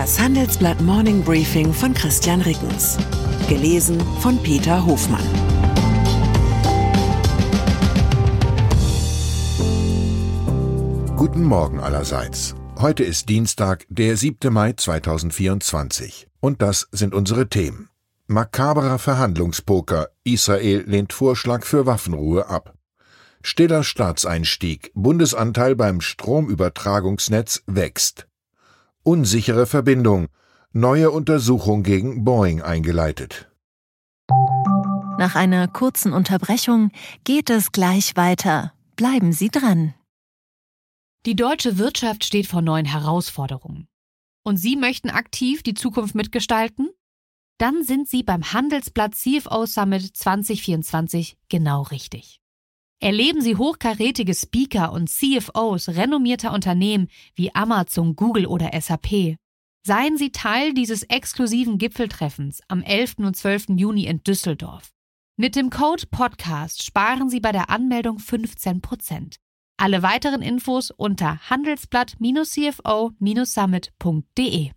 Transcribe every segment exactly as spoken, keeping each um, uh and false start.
Das Handelsblatt Morning Briefing von Christian Rickens. Gelesen von Peter Hofmann. Guten Morgen allerseits. Heute ist Dienstag, der siebte Mai zweitausendvierundzwanzig. Und das sind unsere Themen. Makaberer Verhandlungspoker. Israel lehnt Vorschlag für Waffenruhe ab. Stiller Staatseinstieg. Bundesanteil beim Stromübertragungsnetz wächst. Unsichere Verbindung. Neue Untersuchung gegen Boeing eingeleitet. Nach einer kurzen Unterbrechung geht es gleich weiter. Bleiben Sie dran. Die deutsche Wirtschaft steht vor neuen Herausforderungen. Und Sie möchten aktiv die Zukunft mitgestalten? Dann sind Sie beim Handelsblatt C F O Summit zwanzig vierundzwanzig genau richtig. Erleben Sie hochkarätige Speaker und C F Os renommierter Unternehmen wie Amazon, Google oder S A P. Seien Sie Teil dieses exklusiven Gipfeltreffens am elften und zwölften Juni in Düsseldorf. Mit dem Code Podcast sparen Sie bei der Anmeldung fünfzehn Prozent. Alle weiteren Infos unter handelsblatt C F O Summit punkt de.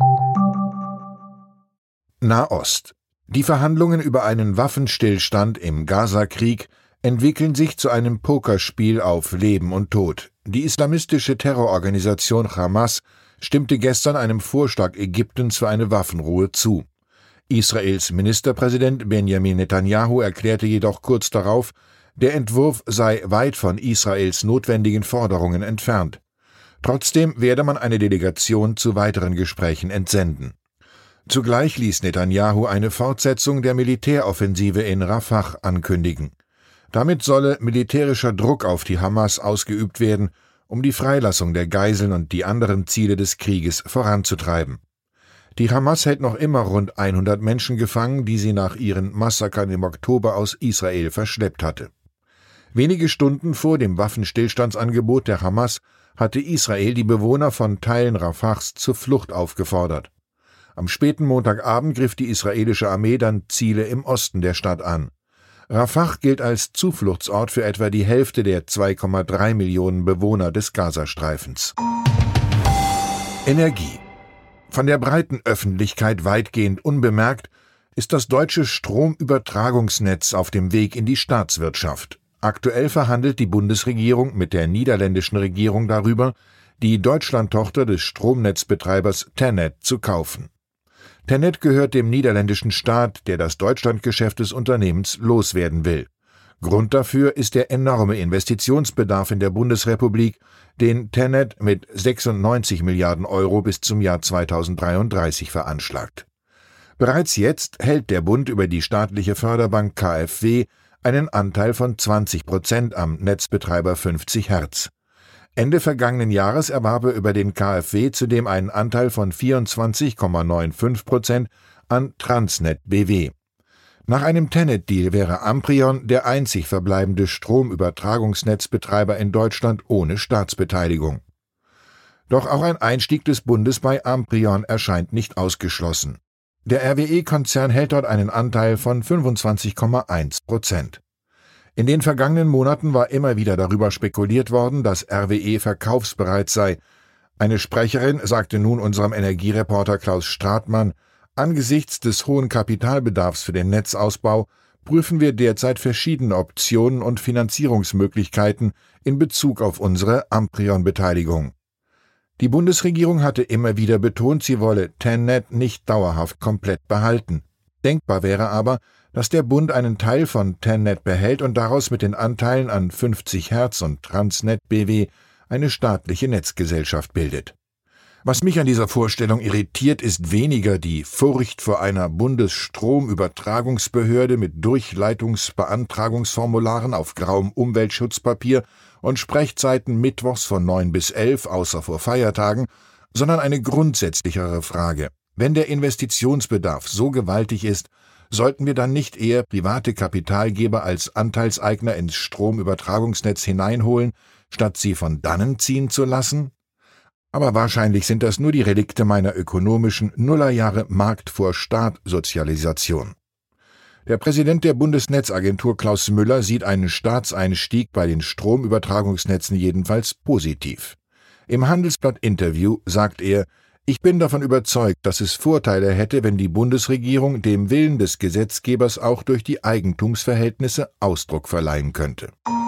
Nahost. Die Verhandlungen über einen Waffenstillstand im Gaza-Krieg entwickeln sich zu einem Pokerspiel auf Leben und Tod. Die islamistische Terrororganisation Hamas stimmte gestern einem Vorschlag Ägyptens für eine Waffenruhe zu. Israels Ministerpräsident Benjamin Netanyahu erklärte jedoch kurz darauf, der Entwurf sei weit von Israels notwendigen Forderungen entfernt. Trotzdem werde man eine Delegation zu weiteren Gesprächen entsenden. Zugleich ließ Netanyahu eine Fortsetzung der Militäroffensive in Rafah ankündigen. Damit solle militärischer Druck auf die Hamas ausgeübt werden, um die Freilassung der Geiseln und die anderen Ziele des Krieges voranzutreiben. Die Hamas hält noch immer rund hundert Menschen gefangen, die sie nach ihren Massakern im Oktober aus Israel verschleppt hatte. Wenige Stunden vor dem Waffenstillstandsangebot der Hamas hatte Israel die Bewohner von Teilen Rafahs zur Flucht aufgefordert. Am späten Montagabend griff die israelische Armee dann Ziele im Osten der Stadt an. Rafah gilt als Zufluchtsort für etwa die Hälfte der zwei Komma drei Millionen Bewohner des Gazastreifens. Energie. Von der breiten Öffentlichkeit weitgehend unbemerkt ist das deutsche Stromübertragungsnetz auf dem Weg in die Staatswirtschaft. Aktuell verhandelt die Bundesregierung mit der niederländischen Regierung darüber, die Deutschlandtochter des Stromnetzbetreibers TenneT zu kaufen. TenneT gehört dem niederländischen Staat, der das Deutschlandgeschäft des Unternehmens loswerden will. Grund dafür ist der enorme Investitionsbedarf in der Bundesrepublik, den TenneT mit sechsundneunzig Milliarden Euro bis zum Jahr zweitausenddreiunddreißig veranschlagt. Bereits jetzt hält der Bund über die staatliche Förderbank K f W einen Anteil von zwanzig Prozent am Netzbetreiber fünfzig Hertz. Ende vergangenen Jahres erwarb er über den K f W zudem einen Anteil von vierundzwanzig Komma fünfundneunzig Prozent an Transnet B W. Nach einem TenneT-Deal wäre Amprion der einzig verbleibende Stromübertragungsnetzbetreiber in Deutschland ohne Staatsbeteiligung. Doch auch ein Einstieg des Bundes bei Amprion erscheint nicht ausgeschlossen. Der R W E-Konzern hält dort einen Anteil von fünfundzwanzig Komma eins Prozent. In den vergangenen Monaten war immer wieder darüber spekuliert worden, dass R W E verkaufsbereit sei. Eine Sprecherin sagte nun unserem Energiereporter Klaus Stratmann, angesichts des hohen Kapitalbedarfs für den Netzausbau prüfen wir derzeit verschiedene Optionen und Finanzierungsmöglichkeiten in Bezug auf unsere Amprion-Beteiligung. Die Bundesregierung hatte immer wieder betont, sie wolle TenneT nicht dauerhaft komplett behalten. Denkbar wäre aber, dass der Bund einen Teil von TenneT behält und daraus mit den Anteilen an fünfzig Hertz und Transnet B W eine staatliche Netzgesellschaft bildet. Was mich an dieser Vorstellung irritiert, ist weniger die Furcht vor einer Bundesstromübertragungsbehörde mit Durchleitungsbeantragungsformularen auf grauem Umweltschutzpapier und Sprechzeiten mittwochs von neun bis elf außer vor Feiertagen, sondern eine grundsätzlichere Frage. Wenn der Investitionsbedarf so gewaltig ist, sollten wir dann nicht eher private Kapitalgeber als Anteilseigner ins Stromübertragungsnetz hineinholen, statt sie von dannen ziehen zu lassen? Aber wahrscheinlich sind das nur die Relikte meiner ökonomischen Nullerjahre Markt-vor-Staat-Sozialisation. Der Präsident der Bundesnetzagentur Klaus Müller sieht einen Staatseinstieg bei den Stromübertragungsnetzen jedenfalls positiv. Im Handelsblatt-Interview sagt er, Ich bin davon überzeugt, dass es Vorteile hätte, wenn die Bundesregierung dem Willen des Gesetzgebers auch durch die Eigentumsverhältnisse Ausdruck verleihen könnte.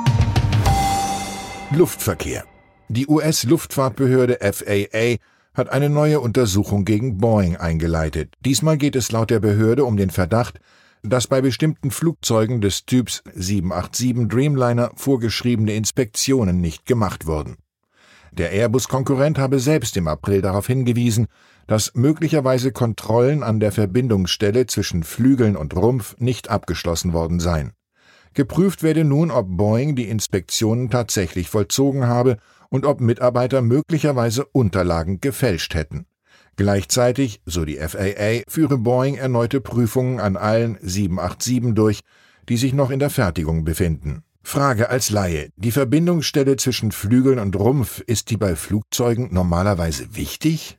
Luftverkehr. Die U S-Luftfahrtbehörde F A A hat eine neue Untersuchung gegen Boeing eingeleitet. Diesmal geht es laut der Behörde um den Verdacht, dass bei bestimmten Flugzeugen des Typs sieben acht sieben Dreamliner vorgeschriebene Inspektionen nicht gemacht wurden. Der Airbus-Konkurrent habe selbst im April darauf hingewiesen, dass möglicherweise Kontrollen an der Verbindungsstelle zwischen Flügeln und Rumpf nicht abgeschlossen worden seien. Geprüft werde nun, ob Boeing die Inspektionen tatsächlich vollzogen habe und ob Mitarbeiter möglicherweise Unterlagen gefälscht hätten. Gleichzeitig, so die F A A, führe Boeing erneute Prüfungen an allen sieben acht sieben durch, die sich noch in der Fertigung befinden. Frage als Laie: Die Verbindungsstelle zwischen Flügeln und Rumpf, ist die bei Flugzeugen normalerweise wichtig?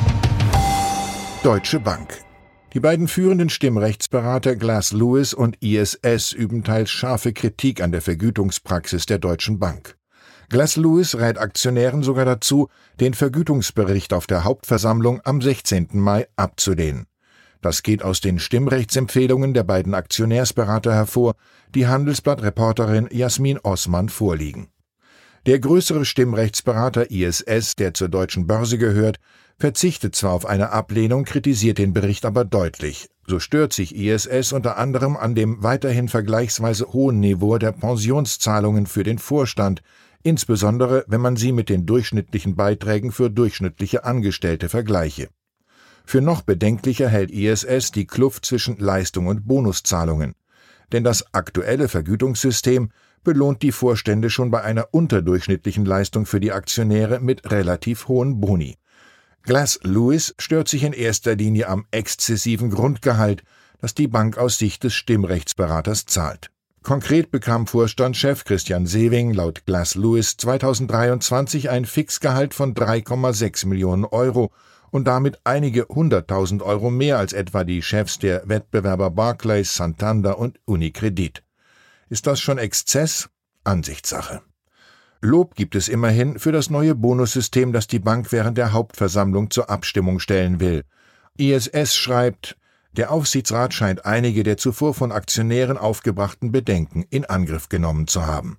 Deutsche Bank. Die beiden führenden Stimmrechtsberater Glass Lewis und I S S üben teils scharfe Kritik an der Vergütungspraxis der Deutschen Bank. Glass Lewis rät Aktionären sogar dazu, den Vergütungsbericht auf der Hauptversammlung am sechzehnten Mai abzulehnen. Das geht aus den Stimmrechtsempfehlungen der beiden Aktionärsberater hervor, die Handelsblatt-Reporterin Jasmin Osman vorliegen. Der größere Stimmrechtsberater I S S, der zur Deutschen Börse gehört, verzichtet zwar auf eine Ablehnung, kritisiert den Bericht aber deutlich. So stört sich I S S unter anderem an dem weiterhin vergleichsweise hohen Niveau der Pensionszahlungen für den Vorstand, insbesondere wenn man sie mit den durchschnittlichen Beiträgen für durchschnittliche Angestellte vergleiche. Für noch bedenklicher hält I S S die Kluft zwischen Leistung und Bonuszahlungen. Denn das aktuelle Vergütungssystem belohnt die Vorstände schon bei einer unterdurchschnittlichen Leistung für die Aktionäre mit relativ hohen Boni. Glass Lewis stört sich in erster Linie am exzessiven Grundgehalt, das die Bank aus Sicht des Stimmrechtsberaters zahlt. Konkret bekam Vorstandschef Christian Sewing laut Glass Lewis zweitausenddreiundzwanzig ein Fixgehalt von drei Komma sechs Millionen Euro und damit einige hunderttausend Euro mehr als etwa die Chefs der Wettbewerber Barclays, Santander und Unicredit. Ist das schon Exzess? Ansichtssache. Lob gibt es immerhin für das neue Bonussystem, das die Bank während der Hauptversammlung zur Abstimmung stellen will. I S S schreibt, der Aufsichtsrat scheint einige der zuvor von Aktionären aufgebrachten Bedenken in Angriff genommen zu haben.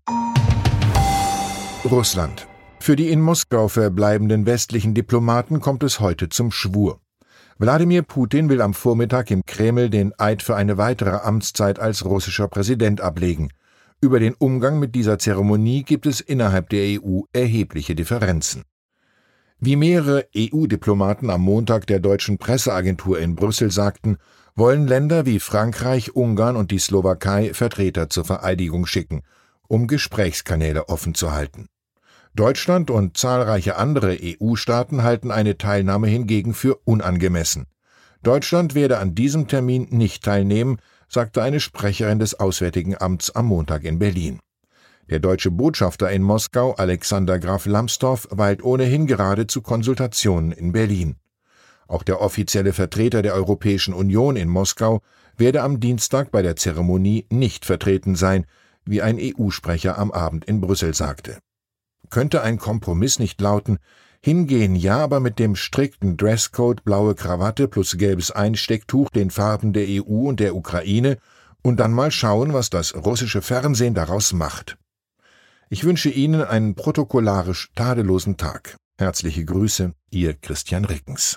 Russland. Für die in Moskau verbleibenden westlichen Diplomaten kommt es heute zum Schwur. Wladimir Putin will am Vormittag im Kreml den Eid für eine weitere Amtszeit als russischer Präsident ablegen. Über den Umgang mit dieser Zeremonie gibt es innerhalb der E U erhebliche Differenzen. Wie mehrere E U-Diplomaten am Montag der deutschen Presseagentur in Brüssel sagten, wollen Länder wie Frankreich, Ungarn und die Slowakei Vertreter zur Vereidigung schicken, um Gesprächskanäle offen zu halten. Deutschland und zahlreiche andere E U-Staaten halten eine Teilnahme hingegen für unangemessen. Deutschland werde an diesem Termin nicht teilnehmen, sagte eine Sprecherin des Auswärtigen Amts am Montag in Berlin. Der deutsche Botschafter in Moskau, Alexander Graf Lambsdorff, weilt ohnehin gerade zu Konsultationen in Berlin. Auch der offizielle Vertreter der Europäischen Union in Moskau werde am Dienstag bei der Zeremonie nicht vertreten sein, wie ein E U-Sprecher am Abend in Brüssel sagte. Könnte ein Kompromiss nicht lauten, hingehen ja, aber mit dem strikten Dresscode blaue Krawatte plus gelbes Einstecktuch, den Farben der E U und der Ukraine, und dann mal schauen, was das russische Fernsehen daraus macht. Ich wünsche Ihnen einen protokollarisch tadellosen Tag. Herzliche Grüße, Ihr Christian Rickens.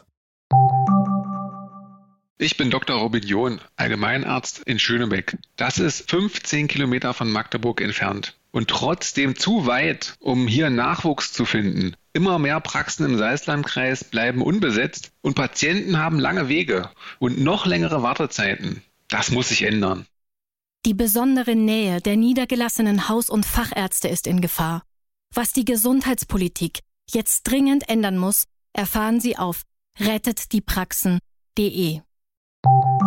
Ich bin Doktor Robin John, Allgemeinarzt in Schönebeck. Das ist fünfzehn Kilometer von Magdeburg entfernt. Und trotzdem zu weit, um hier Nachwuchs zu finden. Immer mehr Praxen im Salzlandkreis bleiben unbesetzt und Patienten haben lange Wege und noch längere Wartezeiten. Das muss sich ändern. Die besondere Nähe der niedergelassenen Haus- und Fachärzte ist in Gefahr. Was die Gesundheitspolitik jetzt dringend ändern muss, erfahren Sie auf rettet die praxen punkt de.